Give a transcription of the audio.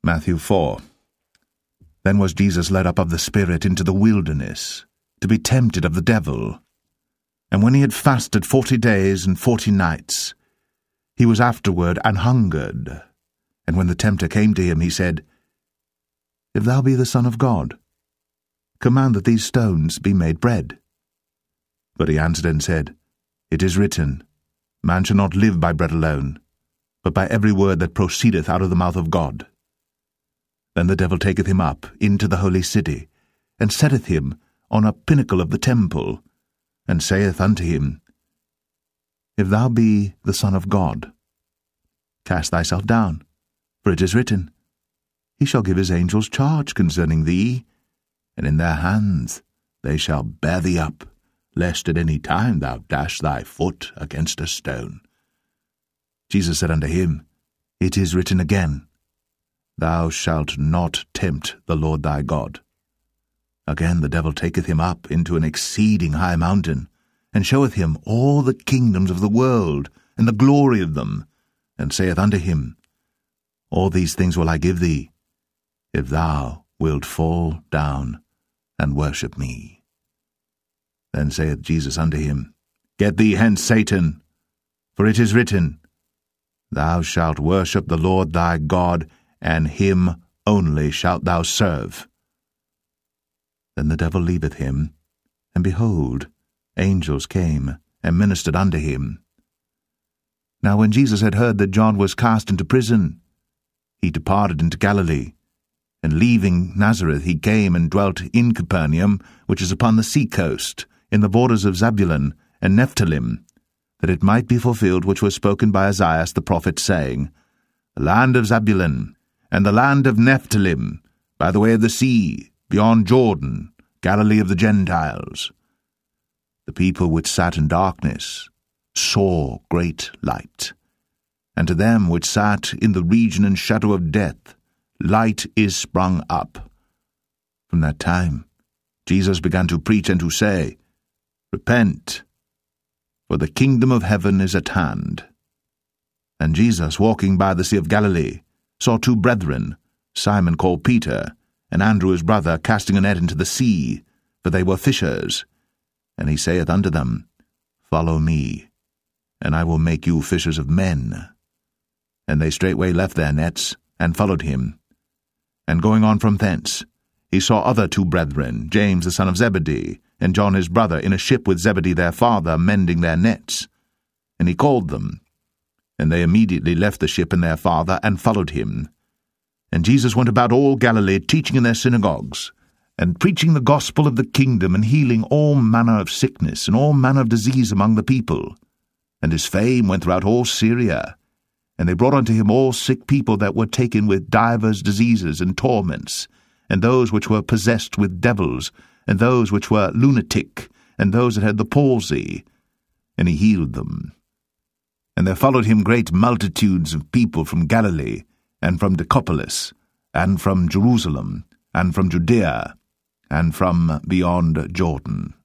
Matthew 4. Then was Jesus led up of the Spirit into the wilderness, to be tempted of the devil. And when he had fasted 40 days and 40 nights, he was afterward an hungered. And when the tempter came to him, he said, If thou be the Son of God, command that these stones be made bread. But he answered and said, It is written, Man shall not live by bread alone, but by every word that proceedeth out of the mouth of God. Then the devil taketh him up into the holy city, and setteth him on a pinnacle of the temple, and saith unto him, If thou be the Son of God, cast thyself down, for it is written, He shall give his angels charge concerning thee, and in their hands they shall bear thee up, lest at any time thou dash thy foot against a stone. Jesus said unto him, It is written again, Thou shalt not tempt the Lord thy God. Again the devil taketh him up into an exceeding high mountain, and showeth him all the kingdoms of the world, and the glory of them, and saith unto him, All these things will I give thee, if thou wilt fall down and worship me. Then saith Jesus unto him, Get thee hence, Satan, for it is written, Thou shalt worship the Lord thy God, and him only shalt thou serve. Then the devil leaveth him, and behold, angels came and ministered unto him. Now when Jesus had heard that John was cast into prison, he departed into Galilee, and leaving Nazareth he came and dwelt in Capernaum, which is upon the sea coast, in the borders of Zabulon and Nephthalim, that it might be fulfilled which was spoken by Isaiah the prophet, saying, The land of Zabulon, and the land of Nephthalim, by the way of the sea, beyond Jordan, Galilee of the Gentiles. The people which sat in darkness saw great light, and to them which sat in the region and shadow of death, light is sprung up. From that time Jesus began to preach and to say, Repent, for the kingdom of heaven is at hand. And Jesus, walking by the sea of Galilee, saw two brethren, Simon called Peter, and Andrew his brother, casting a net into the sea, for they were fishers. And he saith unto them, Follow me, and I will make you fishers of men. And they straightway left their nets, and followed him. And going on from thence, he saw other two brethren, James the son of Zebedee, and John his brother, in a ship with Zebedee their father, mending their nets. And he called them. And they immediately left the ship and their father, and followed him. And Jesus went about all Galilee, teaching in their synagogues, and preaching the gospel of the kingdom, and healing all manner of sickness and all manner of disease among the people. And his fame went throughout all Syria. And they brought unto him all sick people that were taken with divers diseases and torments, and those which were possessed with devils, and those which were lunatic, and those that had the palsy. And he healed them. And there followed him great multitudes of people from Galilee, and from Decapolis, and from Jerusalem, and from Judea, and from beyond Jordan.